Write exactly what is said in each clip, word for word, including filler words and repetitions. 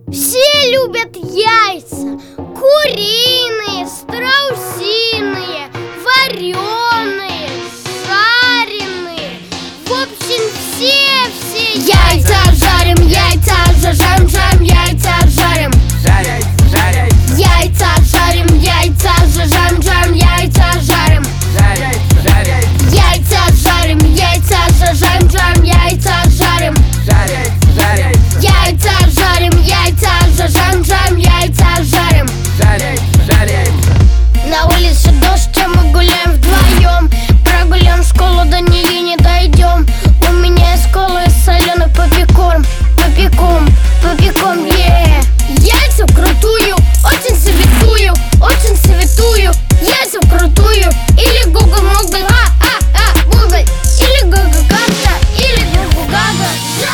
Все любят яйца. Куриные, страусиные, вареные, жареные. В общем, все-все яйца жарим, яйца зажарим, жарим, яйца жарим. Жарим, жарим. Яйца жарим, яйца зажарим, жарим, яйца жарим. Жарим, жарим. Яйца жарим, яйца зажарим, жарим, яйца жарим. Жарим, жарим. Яйца жарим, яйца зажарим, жарим, яйца жарим. Жарим, жарим. На улице дождь, а мы гуляем вдвоем. Прогуляем школу, до нее не дойдем. У меня из колы соленый попикорм. Попиком, попиком, е. Яйца вкрутую, очень советую, очень советую. Яйца вкрутую, или Google Могль, а, а, а, Google. Или Google карта, или Google Гага.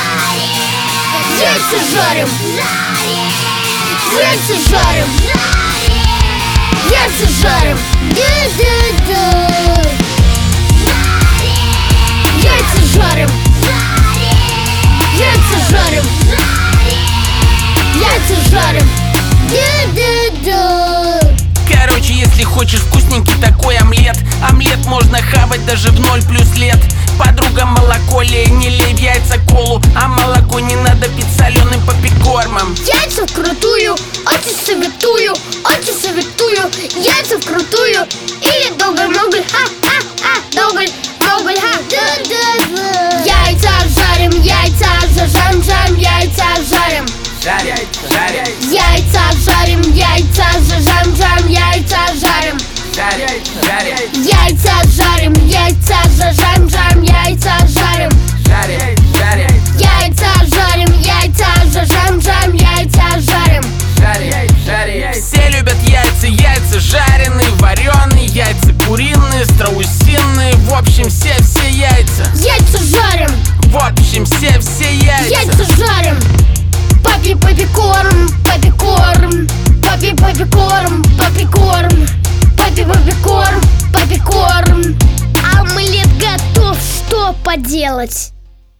Яйца жарим, яйца жарим, яйца жарим. Да-да-да. Яйца жарим, яйца жарим, яйца жарим. Да-да-да. Короче, если хочешь вкусненький такой омлет, омлет можно хавать даже в ноль плюс лет. Подруга, молоко лей, не лей в яйца колу, а молоко не надо пить соленым попикормом. Яйца вкрутую, очень советую, очень советую. Яйца вкрутую, или Google-Могль, ха-ха-ха, Google, Google, ха. Да-да-да. Яйца жарим, яйца зажарим, жарим, яйца жарим. Жарим, жарим. Яйца жарим, яйца зажарим, жарим, яйца жарим. Жарим, жарим. Яйца жарим, яйца зажарим, жарим, яйца жарим. Жарим, жарим. Яйца жарим, яйца зажарим, жарим, яйца жарим. Жарим, жарим. Все любят яйца, яйца жареные, вареные, яйца куриные, страусиные. В общем, все-все яйца. Яйца жарим, В общем, все-все яйца. яйца жарим. Папи попикорм, попикорм, папи попикорм, попикорм, папи попикорм, попикорм. Омлет готов, что поделать?